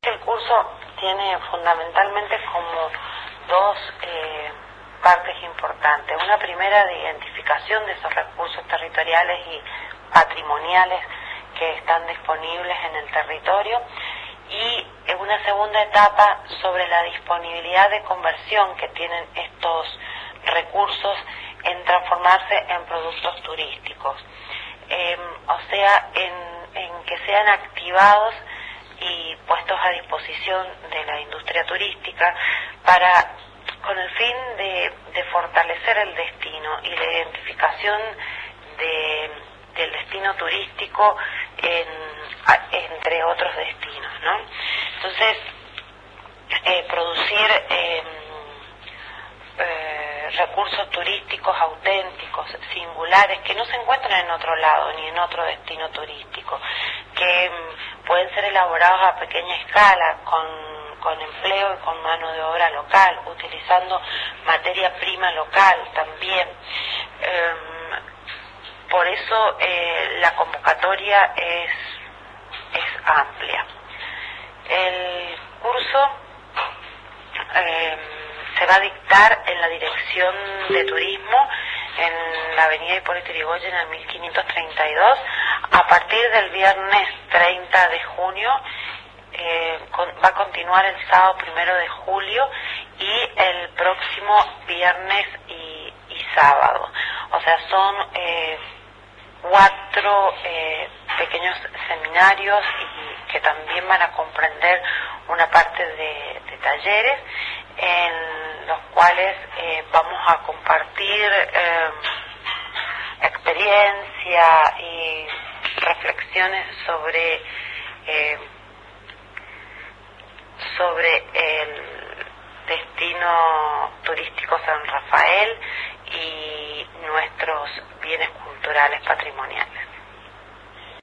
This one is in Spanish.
que el curso tiene fundamentalmente como dos partes importantes. Una primera de identificación de esos recursos territoriales y patrimoniales que están disponibles en el territorio, y una segunda etapa sobre la disponibilidad de conversión que tienen estos recursos en transformarse en productos turísticos. O sea, en que sean activados y puestos a disposición de la industria turística con el fin de fortalecer el destino y la identificación del destino turístico entre otros destinos, ¿no? Entonces, producir recursos turísticos auténticos, singulares, que no se encuentran en otro lado ni en otro destino turístico, que pueden ser elaborados a pequeña escala, con empleo y con mano de obra local, utilizando materia prima local también. Por eso la convocatoria es amplia. El curso se va a dictar en la Dirección de Turismo, en la avenida Hipólito Yrigoyen, en el 1532, a partir del viernes 30 de junio, va a continuar el sábado 1 de julio y el próximo viernes y sábado. O sea, son 4 pequeños seminarios y que también van a comprender una parte de talleres, en los cuales vamos a compartir experiencia y reflexiones sobre el destino turístico San Rafael y nuestros bienes culturales patrimoniales.